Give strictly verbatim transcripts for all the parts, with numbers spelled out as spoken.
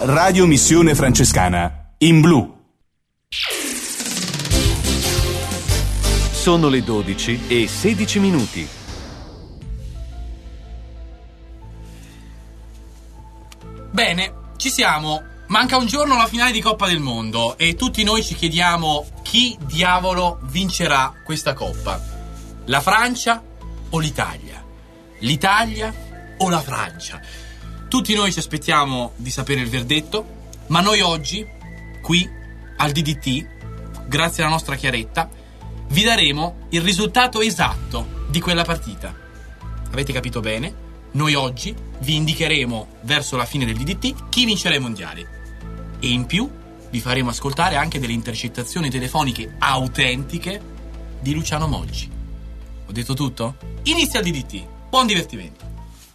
Radio Missione Francescana, in blu. Sono le dodici e sedici minuti. Bene, ci siamo. Manca un giorno alla finale di Coppa del Mondo e tutti noi ci chiediamo chi diavolo vincerà questa Coppa. La Francia o l'Italia? L'Italia o la Francia? Tutti noi ci aspettiamo di sapere il verdetto, ma noi oggi, qui al D D T, grazie alla nostra Chiaretta, vi daremo il risultato esatto di quella partita. Avete capito bene? Noi oggi vi indicheremo verso la fine del D D T chi vincerà i mondiali. E in più vi faremo ascoltare anche delle intercettazioni telefoniche autentiche di Luciano Moggi. Ho detto tutto? Inizia il D D T. Buon divertimento.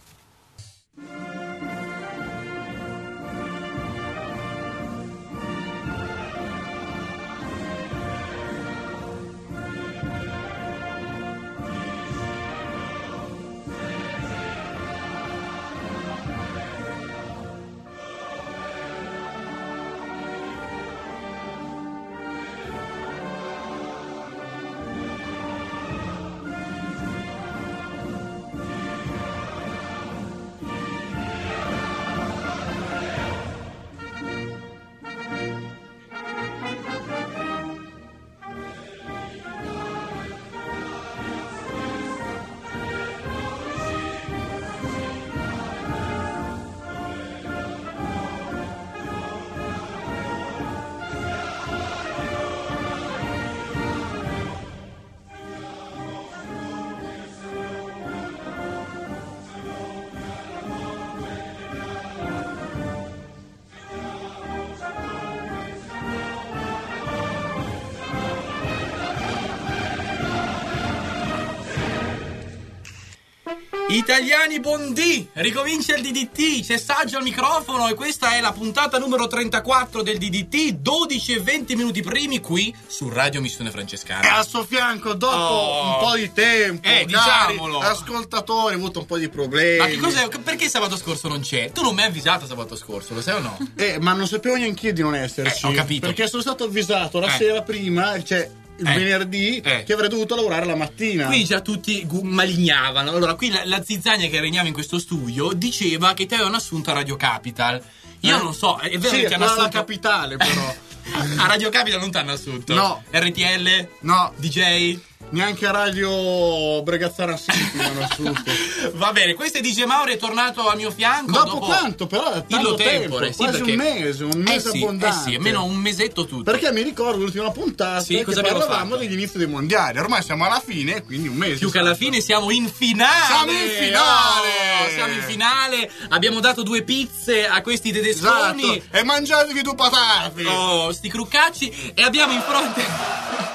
Italiani Bondi, ricomincia il D D T, c'è Saggio al microfono e questa è la puntata numero trentaquattro del D D T, dodici e venti minuti primi qui su Radio Missione Francescana. E al suo fianco, dopo Oh. un po' di tempo, Eh, cari diciamolo. ascoltatori, ho avuto un po' di problemi. Ma che cos'è? Perché sabato scorso non c'è? Tu non mi hai avvisato sabato scorso, lo sai o no? Eh, ma non sapevo neanche io di non esserci. Eh, ho capito. Perché sono stato avvisato la Eh. sera prima, cioè il Eh. venerdì, Eh. che avrei dovuto lavorare la mattina. Qui già tutti gu- malignavano. Allora, qui la, la zizzania che regnava in questo studio diceva che ti avevano assunto a Radio Capital. Io Eh? non so, è vero Sì, che ti hanno quella assunto la capitale, però. a Radio Capital non ti hanno assunto? No. R T L? No, D J? neanche a Radio Bregazzana City mi hanno assunto. Va bene, questo è D J Mauro, è tornato al mio fianco Dopo, dopo quanto però? Tanto illo tempo, tempore, sì, quasi perché- un mese, un mese eh sì, abbondante. Eh sì, almeno un mesetto tutto. Perché mi ricordo l'ultima puntata Sì, che cosa abbiamo parlavamo fatto? degli inizi dei mondiali. Ormai siamo alla fine, quindi un mese. Più che alla fine siamo in finale. Siamo in finale! Oh, siamo in finale. Abbiamo dato due pizze a questi tedesconi. Esatto. E mangiatevi due patate. Oh, sti cruccacci. E abbiamo in fronte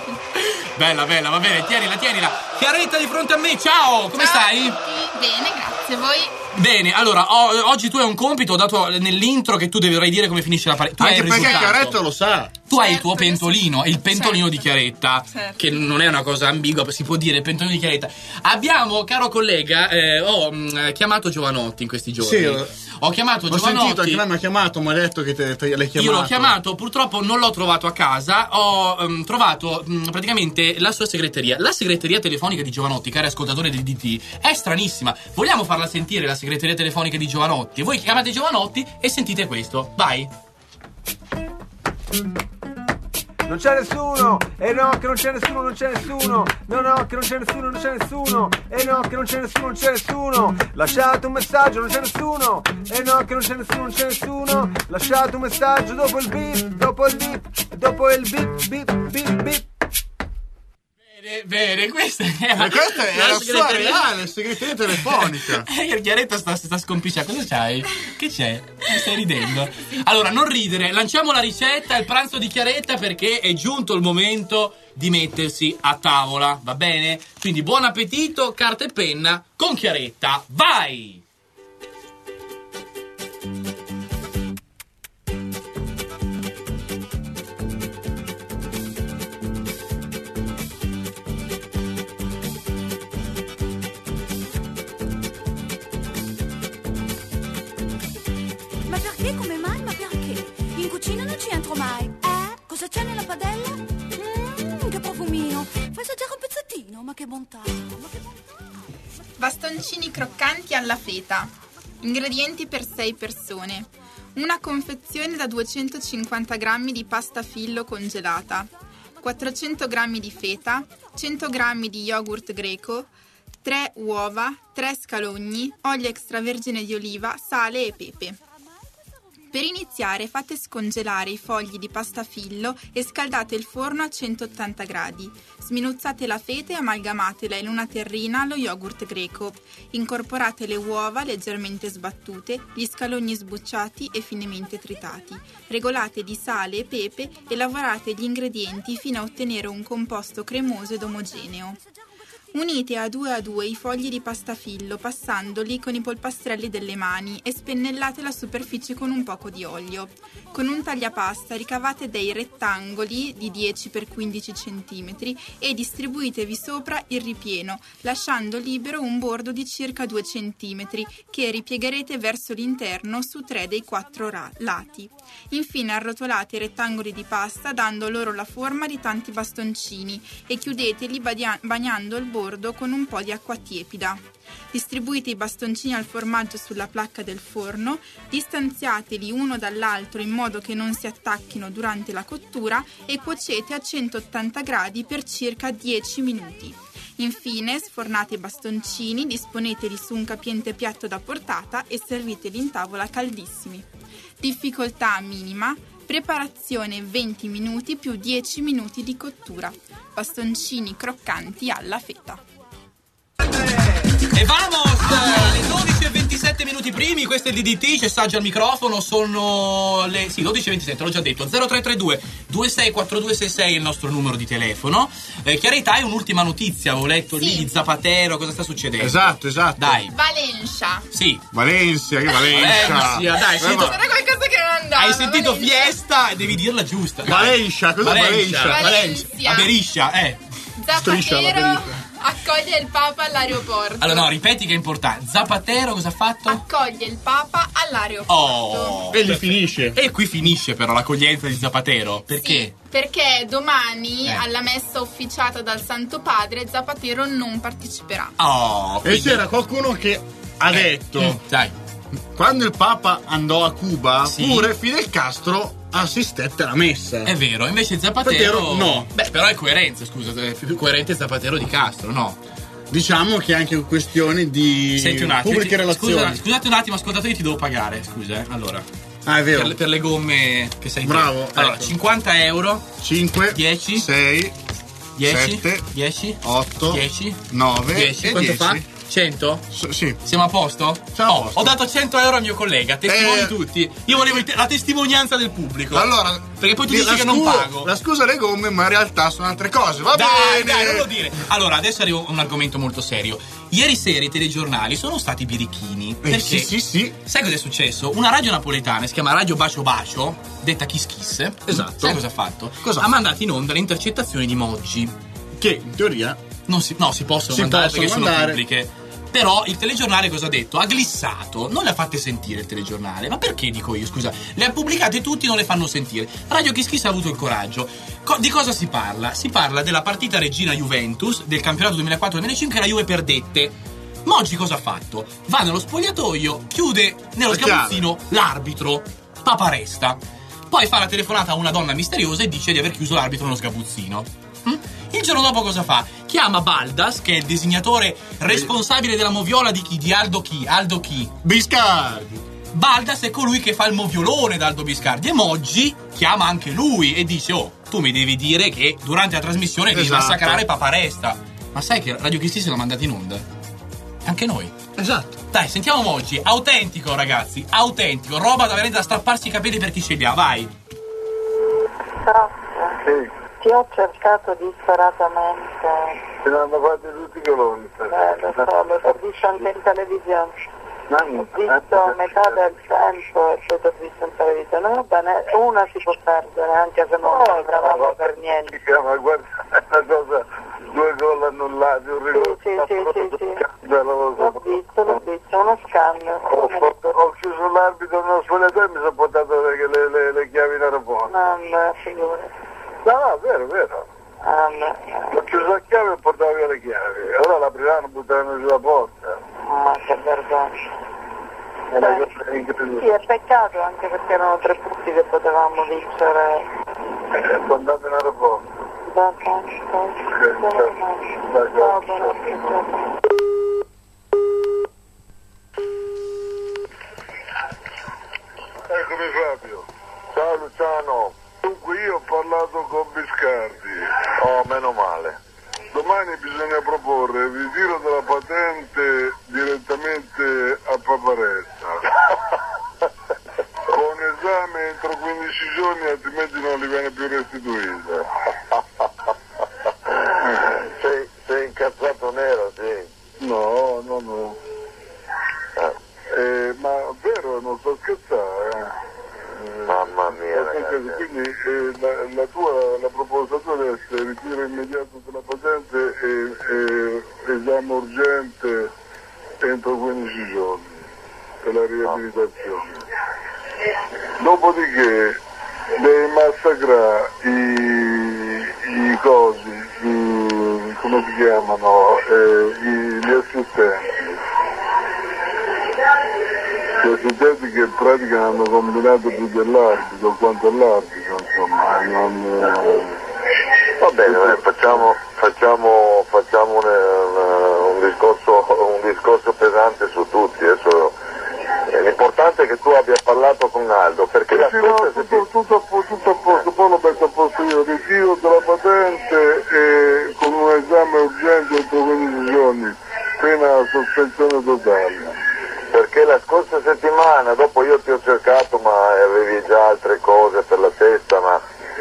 Bella, bella, va bene, tienila, tienila. Chiaretta di fronte a me, ciao, come Ciao a stai? tutti. Bene, grazie. Voi? Bene, allora, o- oggi tu hai un compito, ho dato nell'intro che tu dovrai dire come finisce la partita. Tu hai Anche il perché risultato. Chiaretto lo sa. Tu hai il Certo tuo che pentolino, sì. il pentolino Certo. di Chiaretta, Certo. che non è una cosa ambigua, si può dire il pentolino di Chiaretta. Abbiamo, caro collega, eh, ho mh, chiamato Giovanotti in questi giorni. Sì, ho chiamato Ho Giovanotti. sentito, anche lei mi ha chiamato, mi ha detto che te, te l'hai chiamato. Io l'ho chiamato, purtroppo non l'ho trovato a casa, ho ehm, trovato mh, praticamente la sua segreteria. La segreteria telefonica di Giovanotti, cari ascoltatori del D T, è stranissima. Vogliamo farla sentire la segreteria telefonica di Giovanotti? Voi chiamate Giovanotti e sentite questo. Vai. Non c'è nessuno, e no che non c'è nessuno, non c'è nessuno, no no che non c'è nessuno, non c'è nessuno, e no che non c'è nessuno, non c'è nessuno, lasciate un messaggio, non c'è nessuno, e no che non c'è nessuno, non c'è nessuno, lasciate un messaggio dopo il beep, dopo il beep, dopo il beep, beep, beep, beep. Bene, bene, questa è Ma questa è la sua segreteria- reale segreteria telefonica. Eh, Chiaretta sta, sta scompicciando. Cosa c'hai? Che c'è? Mi stai ridendo? Allora, non ridere, lanciamo la ricetta, il pranzo di Chiaretta, perché è giunto il momento di mettersi a tavola, va bene? Quindi buon appetito, carta e penna con Chiaretta, vai! Ma perché? Come mai? Ma non ci entro mai. Eh? Cosa c'è nella padella? Mmm, che profumino. Fai assaggiare un pezzettino, ma che bontà, ma che bontà. Bastoncini croccanti alla feta. Ingredienti per sei persone. Una confezione da duecentocinquanta grammi di pasta fillo congelata, quattrocento grammi di feta, cento grammi di yogurt greco, tre uova, tre scalogni, olio extravergine di oliva, sale e pepe. Per iniziare fate scongelare i fogli di pasta fillo e scaldate il forno a centottanta gradi. Sminuzzate la feta e amalgamatela in una terrina allo yogurt greco. Incorporate le uova leggermente sbattute, gli scalogni sbucciati e finemente tritati. Regolate di sale e pepe e lavorate gli ingredienti fino a ottenere un composto cremoso ed omogeneo. Unite a due a due i fogli di pasta fillo passandoli con i polpastrelli delle mani e spennellate la superficie con un poco di olio. Con un tagliapasta ricavate dei rettangoli di dieci per quindici centimetri e distribuitevi sopra il ripieno, lasciando libero un bordo di circa due centimetri che ripiegherete verso l'interno su tre dei quattro ra- lati. Infine arrotolate i rettangoli di pasta dando loro la forma di tanti bastoncini e chiudeteli badia- bagnando il bordo con un po' di acqua tiepida. Distribuite i bastoncini al formaggio sulla placca del forno, distanziateli uno dall'altro in modo che non si attacchino durante la cottura e cuocete a centottanta gradi per circa dieci minuti. Infine sfornate i bastoncini, disponeteli su un capiente piatto da portata e serviteli in tavola caldissimi. Difficoltà minima. Preparazione venti minuti più dieci minuti di cottura. Bastoncini croccanti alla feta. E vamos! Le dodici e ventisette minuti primi, questo è il D D T, c'è Saggio al microfono, sono le sì, dodici e ventisette, l'ho già detto. Zero tre tre due due sei quattro due sei sei è il nostro numero di telefono. Eh, Chiarità, hai un'ultima notizia, avevo letto Sì. lì di Zapatero, cosa sta succedendo? Esatto, esatto. Dai. Valencia. Sì. Valencia, che Valencia. Valencia, dai, Eh, sento- ma- C'era qualcosa che non andava. Hai sentito Valencia. fiesta e devi dirla giusta. dai. Valencia, cosa Valencia? Valencia. Valencia. A Beriscia, eh. Striscia la Zapatero verità. accoglie il Papa all'aeroporto. Allora no, ripeti che è importante. Zapatero cosa ha fatto? Accoglie il Papa all'aeroporto. Oh. E lì finisce. E qui finisce però l'accoglienza di Zapatero. Perché? Sì, perché domani Eh. alla messa officiata dal Santo Padre Zapatero non parteciperà. Oh, E quindi- c'era qualcuno che ha Eh, detto, mm, dai. quando il Papa andò a Cuba, Sì. pure Fidel Castro assistette alla messa. È vero, invece Zapatero Zapatero no. Beh, però è coerenza, scusa, è più coerente Zapatero di Castro, no? Diciamo che è anche questione di Senti un attimo. pubbliche ti- relazioni. Scusa, scusate un attimo, ascoltatori, ti devo pagare, scusa, eh. Allora, Ah, è vero. per, le- per le gomme che sei te. Bravo, Allora, ecco. cinquanta euro, cinque, dieci, sei, dieci, sette, dieci, otto, dieci, nove dieci, e quanto dieci. fa? cento? S- sì. Siamo a posto? Siamo a Oh, posto. ho dato cento euro al mio collega, testimoni Eh. tutti. Io volevo il te- la testimonianza del pubblico. Allora, perché poi tu di- dici la che non scusa- pago. La scusa le gomme, ma in realtà sono altre cose. Va Dai, bene. dai, non lo dire. Allora, adesso arriva un argomento molto serio. Ieri sera i telegiornali sono stati birichini. Eh, Perché? sì, sì, sì. Sai cosa è successo? Una radio napoletana, si chiama Radio Bacio Bacio, detta Kiss Kiss. Esatto. Sai cosa ha fatto? Cosa ha ha mandato in onda le intercettazioni di Moggi. Che in teoria Non si, no, si possono Si mandare possono perché mandare. sono pubbliche. Però il telegiornale cosa ha detto? Ha glissato, non le ha fatte sentire il telegiornale. Ma perché dico io, scusa? Le ha pubblicate tutti, non le fanno sentire. Radio Kiss Kiss ha avuto il coraggio. Co- di cosa si parla? Si parla della partita Regina Juventus del campionato duemilaquattro duemilacinque che la Juve perdette. Moggi cosa ha fatto? Va nello spogliatoio, chiude nello È chiaro. sgabuzzino l'arbitro, Paparesta. Poi fa la telefonata a una donna misteriosa e dice di aver chiuso l'arbitro nello sgabuzzino. Hm? Il giorno dopo cosa fa? Chiama Baldas, che è il disegnatore responsabile della moviola di chi? Di Aldo chi? Aldo chi? Biscardi. Baldas è colui che fa il moviolone d'Aldo Biscardi e Moggi chiama anche lui e dice: oh, tu mi devi dire che durante la trasmissione devi Esatto. massacrare Paparesta. Ma sai che Radio Kiss se l'ha mandata in onda? Anche noi. Esatto. Dai, sentiamo Moggi. Autentico, ragazzi, autentico. Roba da veramente da strapparsi i capelli per chi ce li ha, vai. Sì, Ti ho cercato disperatamente. ce l'hanno fatti tutti i coloni. Eh, lo so, lo so, visto anche in televisione. Ma Ho visto metà del tempo e poi l'ho visto in televisione. Va bene, una si può perdere, anche se non la gravavo per niente. Ma guarda, è una cosa due gol annullati, un rigore. Sì, sì, sì, sì, sì. L'ho visto, l'ho visto, uno scambio. Ho, ho chiuso l'arbitro nello spogliatoio e mi sono portato le, le, le, le chiavi in aeroporto. Mamma, figurati. No, no, vero, vero. Mamma. Ho chiuso la chiave e portavo via le chiavi. Allora l'apriranno, buttavano giù la porta. Ma che vergogna. È una cosa incredibile. Sì, è peccato anche perché erano tre punti che potevamo vincere. Eh, sono andato in aeroporto. Da tanto. Eccomi Fabio. Ciao Luciano. Dunque io ho parlato con Biscardi. Oh, meno male. Domani bisogna proporre il ritiro della patente direttamente a Paparezza. Con esame entro quindici giorni, altrimenti non gli viene più restituita. Sei, sei incazzato nero, sì? No, no, no. Eh, ma vero, non sto scherzando. Eh. Mamma mia, ragazzi. Quindi eh, la, la tua la proposta deve essere ritiro immediato della patente e, e esame urgente entro quindici giorni per la riabilitazione. Dopodiché devi massacrare i, i cosi, i, come si chiamano, eh, i, gli assistenti. Gli assistenti che in pratica hanno combinato più dell'arbitro, quanto all'arbitro, insomma. Non, eh... Va bene, eh, facciamo, facciamo, facciamo un, un, un, discorso, un discorso pesante su tutti. Adesso, eh, l'importante è che tu abbia parlato con Aldo, perché la sì, no, tutto, tutto, a posto, tutto a posto, poi l'ho messo a posto io, ritiro della patente e con un esame urgente entro quindici giorni, pena sospensione totale. Perché la scorsa settimana, dopo io ti ho cercato, ma avevi già altre cose per la testa, ma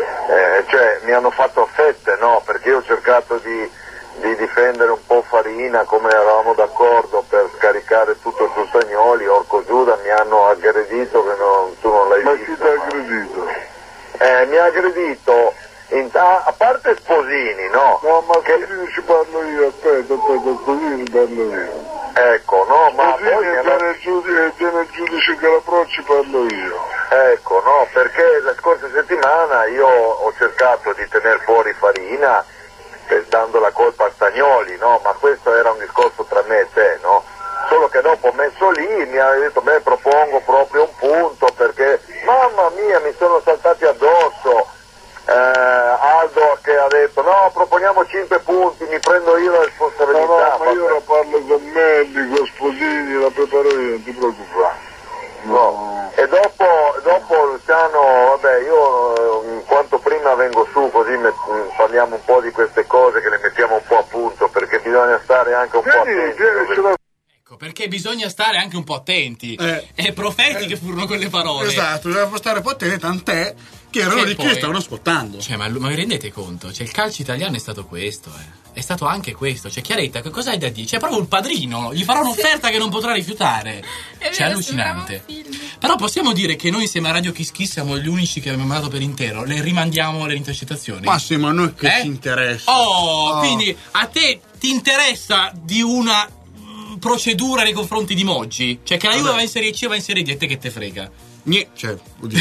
eh, cioè mi hanno fatto a fette, no? Perché io ho cercato di, di difendere un po' Farina, come eravamo d'accordo, per scaricare tutto su Stagnoli. Orco Giuda mi hanno aggredito, che non, tu non l'hai ma visto. Ma chi ti ha aggredito? Eh, mi ha aggredito, in, a, a parte Sposini, no? No, ma che... Sposini ci parlo io, aspetta, aspetta, Sposini parlo io. Ecco, no, ma Sposini poi e hanno... il giudice, il giudice Calaprò ci parlo io. Ecco, no, perché la scorsa settimana io ho cercato di tenere fuori Farina, eh, dando la colpa a Stagnoli, no? Ma questo era un discorso tra me e te, no? Solo che dopo ho messo lì, mi ha detto, beh, propongo proprio un punto, perché, mamma mia, mi sono saltati addosso. Eh, Aldo che ha detto no, proponiamo cinque punti, mi prendo io la responsabilità. No, no, ma io la parlo con Melli, con Sposini, la preparo io, non ti preoccupare. No. no. E dopo, dopo Luciano, vabbè, io eh, quanto prima vengo su, così me, parliamo un po' di queste cose, che le mettiamo un po' a punto, perché bisogna stare anche un vieni, po' attenti. Vieni, Ecco, perché bisogna stare anche un po' attenti. Eh. E profetiche Eh. furono quelle parole. Esatto, bisogna stare un po' attenti, tant'è che erano Che lì poi- che stavano ascoltando. Cioè, ma, ma vi rendete conto? Cioè, il calcio italiano è stato questo, eh. È stato anche questo. Cioè, Chiaretta, che cosa hai da dire? C'è proprio il padrino. Gli farà un'offerta che non potrà rifiutare. È Cioè, vero, allucinante. sembrava un film. Però possiamo dire che noi insieme a Radio Kiss Kiss siamo gli unici che abbiamo mandato per intero. Le rimandiamo le intercettazioni. Ma sì, ma a noi che Eh? ci interessa? Oh, Oh. quindi a te ti interessa di una mm, procedura nei confronti di Moggi? Cioè, che la Juve Vabbè. va in Serie C o va in Serie D, a te che te frega? Niente, cioè, oddio.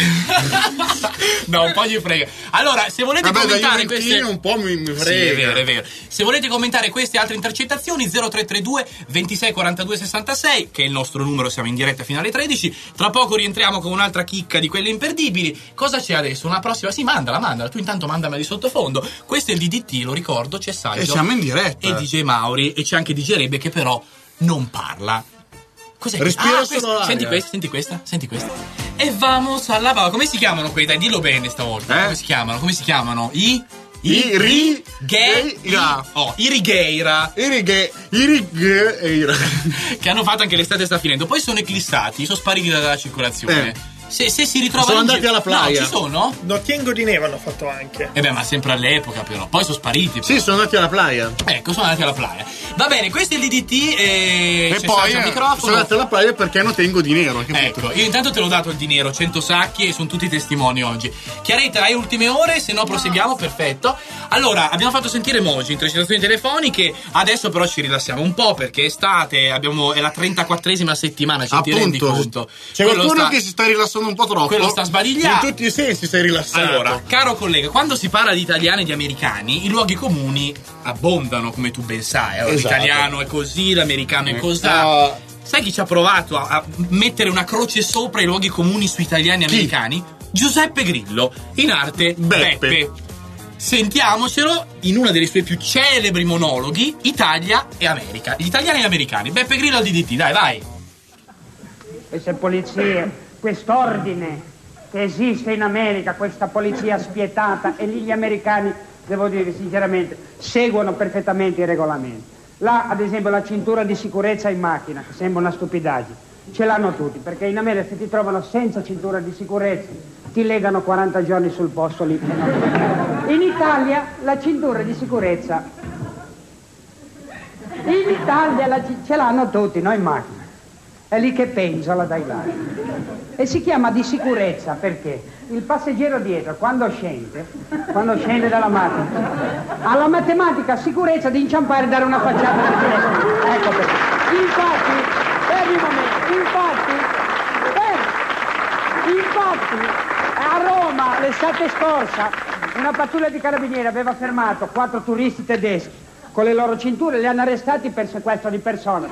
No, un po' gli frega. Allora, se volete Vabbè, da commentare Juventino queste... un po' mi, mi frega. Sì, è vero, è vero. Se volete commentare queste altre intercettazioni, zero tre tre due ventisei quarantadue sessantasei, che è il nostro numero, siamo in diretta fino alle tredici. Tra poco rientriamo con un'altra chicca di quelle imperdibili. Cosa c'è adesso? Una prossima? Sì, mandala, mandala. Tu intanto mandami di sottofondo. Questo è il D D T, lo ricordo, c'è Saggio. E siamo in diretta. E D J Mauri, e c'è anche D J Rebbe che però non parla. Cos'è che- Respira ah, solo questa- l'aria. Senti questa, senti questa, senti questa. E vamos alla bava. Come si chiamano quei? Dai, dillo bene stavolta. Eh? Come si chiamano? Come si chiamano? I I ri- Gay Geira. Oh, i Righeira Irighe, irighe, che hanno fatto anche l'estate sta finendo. Poi sono eclissati, sono spariti dalla circolazione. Eh. Se, se si ritrovano sono in andati giro- alla playa. No, ci sono? Notiengo di Neve hanno fatto anche. Eh beh, ma sempre all'epoca però. Poi sono spariti. Però. Sì, sono andati alla playa. Ecco, sono andati alla playa. Va bene, questo è il D D T e, E c'è poi il eh, microfono. sono andati alla playa perché non tengo di nero. Ecco, io intanto te l'ho dato il dinero, cento sacchi e sono tutti testimoni oggi. Chiaretta, hai ultime ore, se no proseguiamo, perfetto. Allora, abbiamo fatto sentire Moji, intercettazioni telefoniche, adesso però ci rilassiamo un po' perché è estate, abbiamo, è la trentaquattresima settimana, ci ti rendi conto? C'è Quello qualcuno sta- che si sta rilassando un po' troppo. Quello sta sbadigliando. In tutti i sensi stai rilassato. Allora, caro collega, quando si parla di italiani e di americani, i luoghi comuni abbondano, come tu ben sai. Allora, Esatto. L'italiano è così, l'americano è così. Ah. Sai chi ci ha provato a, a mettere una croce sopra i luoghi comuni su italiani e Chi? americani? Giuseppe Grillo, in arte Beppe. Beppe. Sentiamocelo in uno dei suoi più celebri monologhi, Italia e America. Gli italiani e gli americani. Beppe Grillo al D D T, dai, vai. Queste polizie, quest'ordine che esiste in America, questa polizia spietata, e lì gli americani, devo dire sinceramente, seguono perfettamente i regolamenti. Là, ad esempio, la cintura di sicurezza in macchina, che sembra una stupidaggine, ce l'hanno tutti, perché in America se ti trovano senza cintura di sicurezza ti legano quaranta giorni sul posto lì. In Italia la cintura di sicurezza, in Italia la, ce l'hanno tutti, no, in macchina. È lì che penzola dai lati. E si chiama di sicurezza perché il passeggero dietro, quando scende, quando scende dalla macchina, ha la matematica sicurezza di inciampare e dare una facciata di testa. Ecco perché. Infatti, fermi un momento, infatti, fermi, infatti, a Roma l'estate scorsa una pattuglia di carabinieri aveva fermato quattro turisti tedeschi con le loro cinture, li hanno arrestati per sequestro di persona.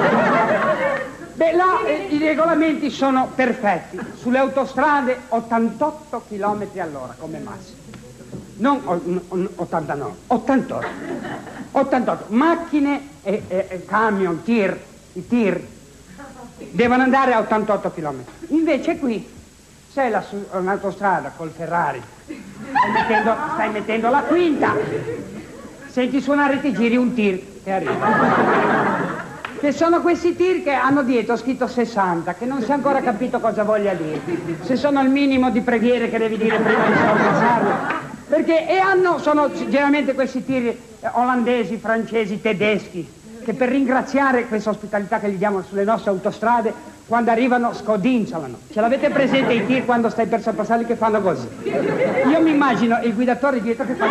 Beh, là eh, i regolamenti sono perfetti. Sulle autostrade ottantotto chilometri all'ora come massimo. Non o, o, ottantanove, ottantotto. ottantotto. Macchine e, e, e camion, tir, i tir, devono andare a ottantotto chilometri. Invece qui sei là su un'autostrada col Ferrari, stai mettendo, stai mettendo la quinta, senti suonare e ti giri un tir che arriva. Che sono questi tir che hanno dietro scritto sessanta, che non si è ancora capito cosa voglia dire. Se sono il minimo di preghiere che devi dire prima di sorpassarlo. Perché e hanno, sono generalmente questi tir eh, olandesi, francesi, tedeschi, che per ringraziare questa ospitalità che gli diamo sulle nostre autostrade, quando arrivano scodinzolano. Ce l'avete presente i tir quando stai per sorpassarli che fanno così? Io mi immagino il guidatore dietro che fa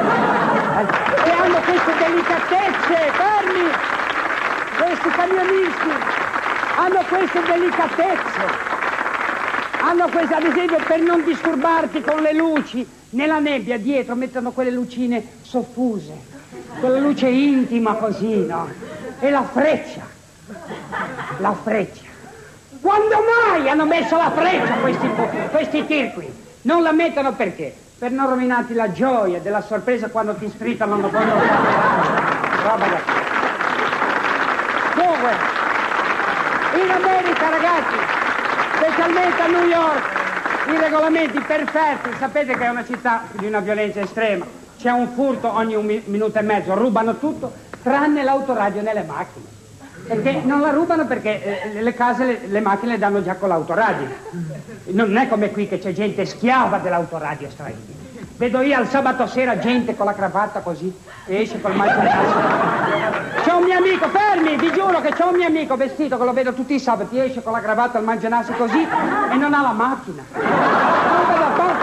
così. E hanno queste delicatezze, fermi! Questi camionisti hanno queste delicatezze, hanno queste, ad esempio, per non disturbarti con le luci, nella nebbia dietro mettono quelle lucine soffuse, quella luce intima così, no? E la freccia, la freccia. Quando mai hanno messo la freccia questi, questi tir qui? Non la mettono perché? Per non rovinarti la gioia della sorpresa quando ti stritano quando roba da Comunque, in America, ragazzi, specialmente a New York, i regolamenti perfetti. Sapete che è una città di una violenza estrema. C'è un furto ogni un mi- minuto e mezzo, rubano tutto, tranne l'autoradio nelle macchine. Perché non la rubano perché eh, le case, le, le macchine le danno già con l'autoradio. Non è come qui che c'è gente schiava dell'autoradio straordinaria. Vedo io al sabato sera gente con la cravatta così e esce col mangianasso. C'è un mio amico, fermi, vi giuro che c'è un mio amico vestito che lo vedo tutti i sabati, esce con la cravatta al mangianasso così e non ha la macchina. Non da parte.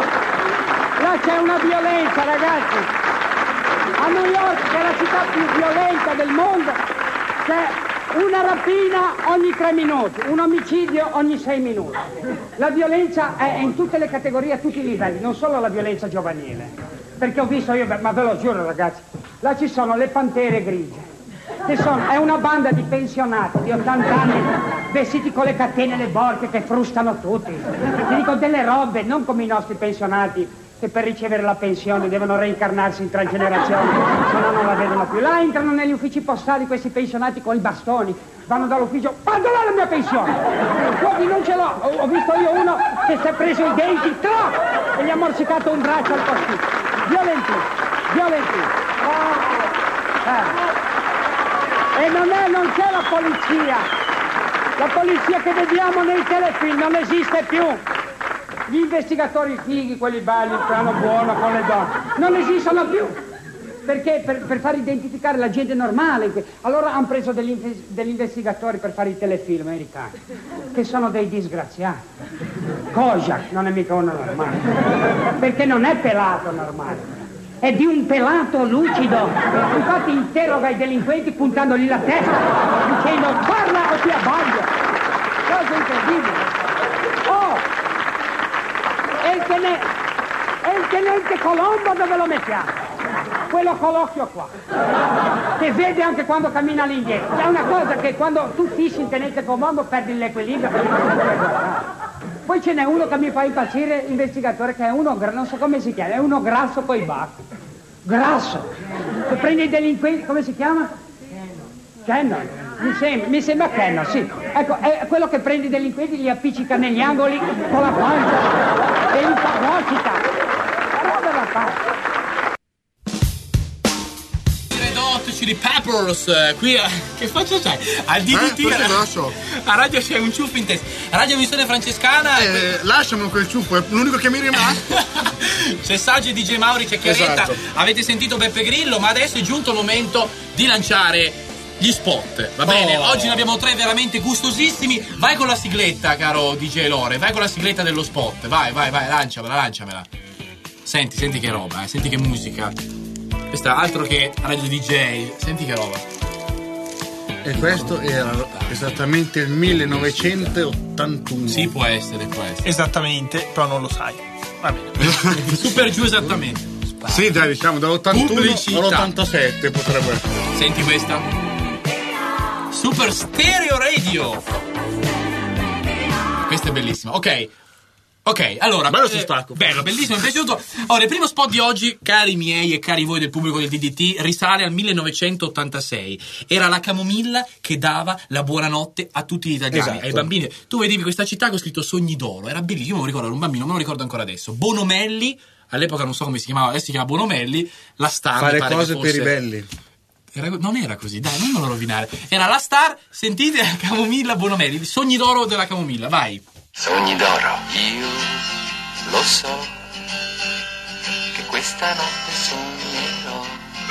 Là c'è una violenza, ragazzi. A New York, che è la città più violenta del mondo, c'è una rapina ogni tre minuti, un omicidio ogni sei minuti. La violenza è in tutte le categorie, a tutti i livelli, non solo la violenza giovanile. Perché ho visto io, ma ve lo giuro ragazzi, là ci sono le pantere grigie, che sono, è una banda di pensionati di ottanta anni, vestiti con le catene e le borchie che frustano tutti. Ti dico delle robe, non come i nostri pensionati, che per ricevere la pensione devono reincarnarsi in tre generazioni, se no non la vedono più. Là entrano negli uffici postali questi pensionati con i bastoni, vanno dall'ufficio, quando è la mia pensione? Guardi, non ce l'ho, ho visto io uno che si è preso i denti, tra, e gli ha morsicato un braccio al postino. Violenti, violenti. Eh. E non è, non c'è la polizia, La polizia che vediamo nei telefilm non esiste più. Gli investigatori fighi, quelli belli, il piano buono con le donne, non esistono più. Perché? Per, per far identificare la gente normale. Allora hanno preso degli, degli investigatori per fare i telefilm americani, che sono dei disgraziati. Kojak non è mica uno normale, perché non è pelato normale. È di un pelato lucido. Infatti interroga i delinquenti puntandogli la testa, dicendo parla o ti abbaglio. Cosa incredibile. Oh, e il tenente, e il tenente Colombo dove lo mettiamo? Quello con l'occhio qua, che vede anche quando cammina all'indietro. È una cosa che quando tu fissi in tenente Colombo perdi l'equilibrio perché non puoi guardare. Poi ce n'è uno che mi fa impazzire, investigatore, che è uno, non so come si chiama, è uno grasso coi baffi. Grasso. Che prende i delinquenti, come si chiama? Cannon. Mi sembra, mi sembra Cannon, sì. Ecco, è quello che prende i delinquenti, li appiccica negli angoli con la pancia e li fagocita. Roba da fare. Chili Peppers, qui a... che faccia c'hai? Al D D T eh, a, a radio c'è un ciuffo in testa. Radio Missione Francescana eh, e... lasciami quel ciuffo, è l'unico che mi è rimasto. C'è Saggio e D J Mauri chiacchieretta. Esatto. Avete sentito Beppe Grillo, ma adesso è giunto il momento di lanciare gli spot, va bene? Oh. Oggi ne abbiamo tre veramente gustosissimi. Vai con la sigletta, caro D J Lore, vai con la sigletta dello spot. Vai, vai, vai, lanciamela, lanciamela. Senti, senti che roba, eh. Senti che musica. Questa altro che radio D J, senti che roba. E questo era esattamente il millenovecentottantuno. Sì, può essere, può essere. Esattamente, però non lo sai. Va bene. Super giù esattamente. Sì, dai, diciamo dall'ottantuno Pubblicità. all'ottantasette potrebbe essere. Senti questa. Super Stereo Radio. Questa è bellissima. Ok. Ok, allora, bello eh, stacco. Bello, bellissimo, mi è piaciuto. Ora, il primo spot di oggi, cari miei e cari voi del pubblico del D D T, risale al millenovecentottantasei. Era la camomilla che dava la buonanotte a tutti gli italiani, esatto. ai bambini. Tu vedevi questa città con scritto Sogni d'oro, era bellissimo, io me lo ricordo, ero un bambino, me lo ricordo ancora adesso. Bonomelli, all'epoca non so come si chiamava, adesso si chiama Bonomelli, la star. Fare pare cose fosse... per i belli. Era, non era così, dai, non me lo rovinare. Era la star, sentite la camomilla Bonomelli, Sogni d'oro della camomilla, vai. Sogni d'oro, io lo so che questa notte sognerò.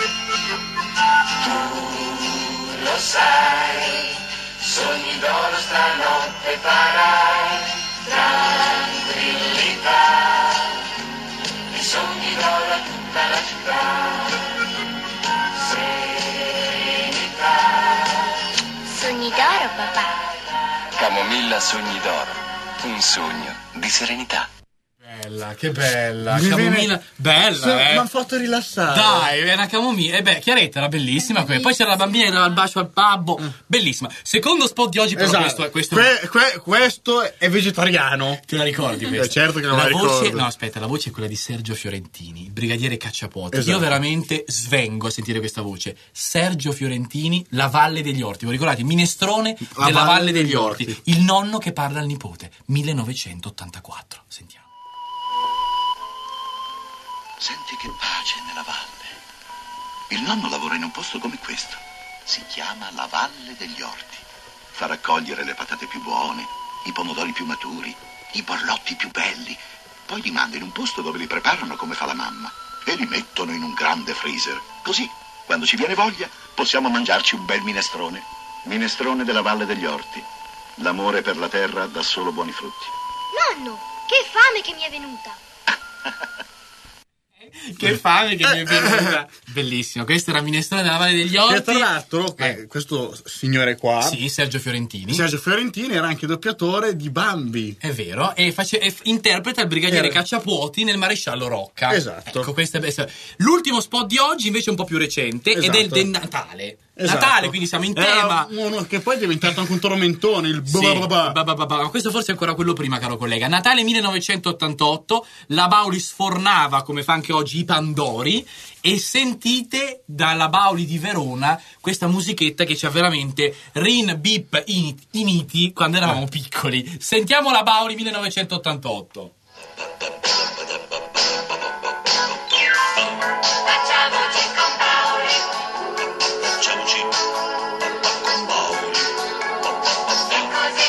Tu lo sai, sogni d'oro stanotte farai. Tranquillità, i sogni d'oro a tutta la città. Serenità. Sogni d'oro, papà. Camomilla sogni d'oro. Un sogno di serenità. Bella, che bella. Mi Camomilla, viene... bella, sì, eh. Mi ha fatto rilassare. Dai, è una camomilla. E beh, Chiaretta era bellissima. Poi c'era la bambina che dava il bacio al babbo. Bellissima. Secondo spot di oggi, però, esatto. questo è. Questo... Que, que, questo è vegetariano. Te la ricordi questa? Eh, certo che non la la voce, ricordo. no, aspetta, la voce è quella di Sergio Fiorentini, il brigadiere Cacciapuoti. Esatto. Io veramente svengo a sentire questa voce. Sergio Fiorentini, La Valle degli Orti. Vi ricordate? Minestrone La della Valle Valle degli, degli Orti. Orti. Il nonno che parla al nipote. millenovecentottantaquattro. Sentiamo. Senti che pace nella valle. Il nonno lavora in un posto come questo. Si chiama la Valle degli Orti. Fa raccogliere le patate più buone, i pomodori più maturi, i borlotti più belli. Poi li manda in un posto dove li preparano come fa la mamma e li mettono in un grande freezer. Così, quando ci viene voglia, possiamo mangiarci un bel minestrone. Minestrone della Valle degli Orti. L'amore per la terra dà solo buoni frutti. Nonno, che fame che mi è venuta. Che fame che mi è venuta. Bellissimo, questo era Minestrone della Valle degli Orti. E tra l'altro, eh. questo signore qua, sì, Sergio Fiorentini. Sergio Fiorentini era anche doppiatore di Bambi. È vero, e, face, e interpreta il brigadiere era. Cacciapuoti nel Maresciallo Rocca. Esatto. Ecco, questa è... L'ultimo spot di oggi invece è un po' più recente, esatto. Ed è il del Natale. Esatto. Natale, quindi siamo in tema. Era uno che poi è diventato anche un tormentone, il sì, babababà. babababà. Ma questo forse è ancora quello prima, caro collega. Natale millenovecentottantotto, la Bauli sfornava, come fa anche oggi, i Pandori, e sentite dalla Bauli di Verona questa musichetta che ci ha veramente rin bip initi quando eravamo piccoli. Sentiamo la Bauli millenovecentottantotto. Facciamoci con Bauli.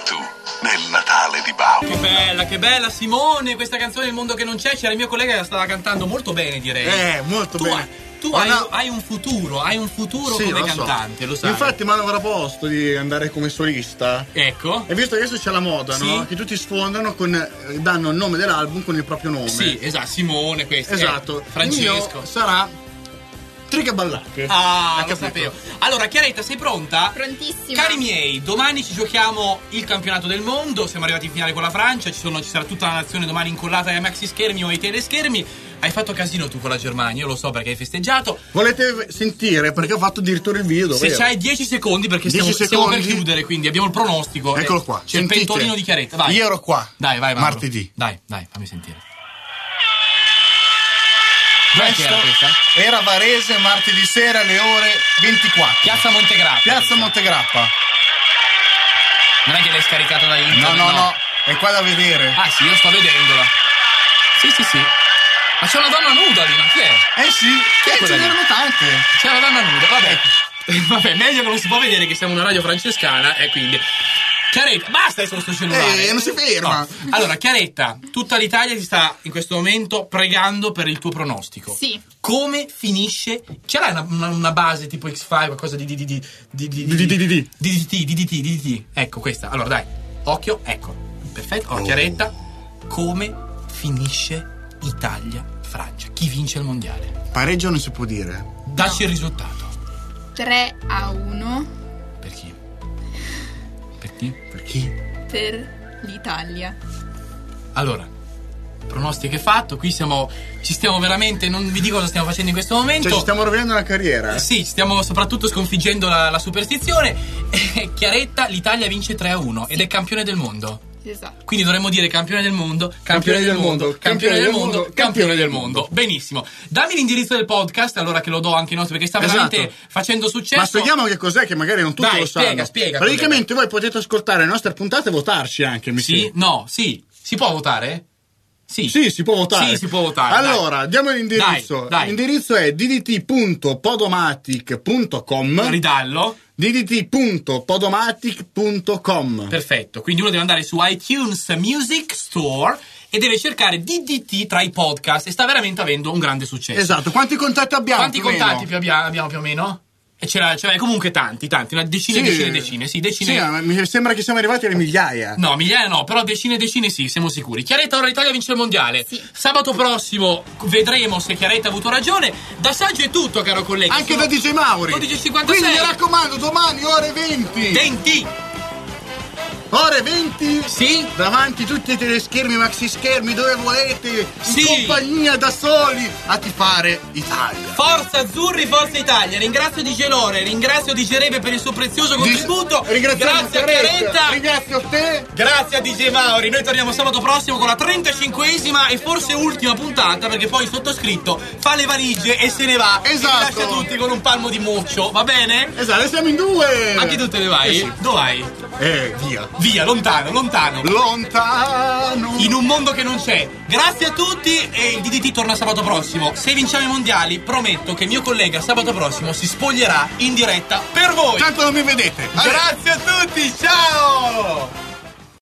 tu nel Natale di Bauer. Che bella, che bella Simone, questa canzone Il mondo che non c'è, c'era il mio collega che la stava cantando molto bene, direi. Eh, molto tu bene. Hai, tu Ma hai, no. hai un futuro, hai un futuro Sì, come lo so. cantante, lo sai. Infatti mi hanno proposto di andare come solista. Ecco. E visto che adesso c'è la moda, Sì. no? Che tutti sfondano con eh, danno il nome dell'album con il proprio nome. Sì, esatto, Simone questo. Esatto. eh, Francesco. Il mio sarà Trigaballacche. Ah, Hai lo capito? sapevo. Allora, Chiaretta, sei pronta? Prontissima. Cari miei, domani ci giochiamo il campionato del mondo. Siamo arrivati in finale con la Francia. Ci, sono, ci sarà tutta la nazione domani incollata ai maxi schermi o ai teleschermi. Hai fatto casino tu con la Germania, io lo so perché hai festeggiato. Volete sentire? Perché ho fatto addirittura il video. Se vero? c'hai dieci secondi, perché dieci stiamo, stiamo per secondi. chiudere, quindi abbiamo il pronostico. Eccolo Eh, qua. C'è il Sentite. pentolino di Chiaretta. Vai. Io ero qua. Dai, vai, Mauro. Martedì. Dai, dai, fammi sentire. Dov'è che Questo era questa? era Varese martedì sera alle ore ventiquattro. Piazza Montegrappa. Piazza Montegrappa. Non è che l'hai scaricato da internet? No, no, no, è qua da vedere. Ah sì, io sto vedendola. Sì, sì, sì. Ma c'è una donna nuda lì, ma chi è? Eh sì, Chi è eh, quella ce lì? n'erano tante. C'è una donna nuda, vabbè. Vabbè, meglio che non si può vedere che siamo una radio francescana e quindi... Chiaretta, basta adesso sto cellulare. Eh, non si ferma. No. Allora, Chiaretta, tutta l'Italia ti sta in questo momento pregando per il tuo pronostico. Sì. Come finisce? Ce l'hai una, una, una base tipo X cinque, qualcosa di di di di di di di Di- di- di- di. D D T, D D T, D D T. Ecco questa. Allora dai, occhio, ecco. Perfetto. Allora, Chiaretta, come finisce Italia-Francia? Chi vince il mondiale? Pareggio non si può dire. Dacci il risultato. tre a uno Per chi? Per chi? Per chi? per l'Italia. Allora, pronostico è fatto, qui siamo, ci stiamo veramente, non vi dico cosa stiamo facendo in questo momento. Cioè ci stiamo rovinando la carriera. Eh, Sì, stiamo soprattutto sconfiggendo la, la superstizione. Eh, Chiaretta, l'Italia vince tre a uno ed è campione del mondo. Esatto. Quindi dovremmo dire campione del mondo, campione del mondo, campione del mondo, campione del mondo. Benissimo. Dammi l'indirizzo del podcast, allora che lo do anche ai nostri, perché sta veramente Esatto. facendo successo. Ma spieghiamo che cos'è, che magari non tutti Dai, lo sanno. spiega, spiega, Praticamente voi potete ascoltare le nostre puntate e votarci anche, mi Sì? sembra. No, sì. Si può votare? Sì. Sì, si può votare. Sì, si può votare. Allora, dai. diamo l'indirizzo. Dai, dai. L'indirizzo è d d t punto podomatic punto com. Ridallo. d d t punto podomatic punto com. Perfetto, quindi uno deve andare su iTunes Music Store e deve cercare D D T tra i podcast e sta veramente avendo un grande successo. Esatto, quanti contatti abbiamo? Quanti più o contatti meno? più abbiamo, abbiamo più o meno? E c'era, cioè, comunque tanti, tanti, una decina e Sì. decine e decine, sì, decine. Sì, ma mi sembra che siamo arrivati alle migliaia. No, migliaia no, però decine e decine sì, siamo sicuri. Chiaretta, ora l'Italia vince il mondiale. Sì. Sabato prossimo vedremo se Chiaretta ha avuto ragione. Da saggio è tutto, caro collega. Anche Sono da D J Mauri. dodici e cinquantasei. Quindi mi raccomando, domani ore venti. venti. Ore venti? Sì. Davanti tutti i teleschermi, maxi schermi, dove volete, Sì. in compagnia da soli, a tifare Italia. Forza Azzurri, Forza Italia. Ringrazio D J Lore, ringrazio D J Rebe per il suo prezioso contributo. Ringraziamo Grazie a Chiaretta, Chiaretta. ringrazio te. Grazie a D J Mauri. Noi torniamo sabato prossimo con la trentacinquesima e forse ultima puntata, perché poi il sottoscritto fa le valigie e se ne va. Esatto. E vi lascia tutti con un palmo di muccio, va bene? Esatto, siamo in due. Anche tu te ne vai? Eh sì. Dove vai? Eh, via. Via, lontano, lontano. Lontano. In un mondo che non c'è. Grazie a tutti e il D D T torna sabato prossimo. Se vinciamo i mondiali, prometto che il mio collega sabato prossimo si spoglierà in diretta per voi. Tanto non mi vedete. Grazie a tutti, ciao!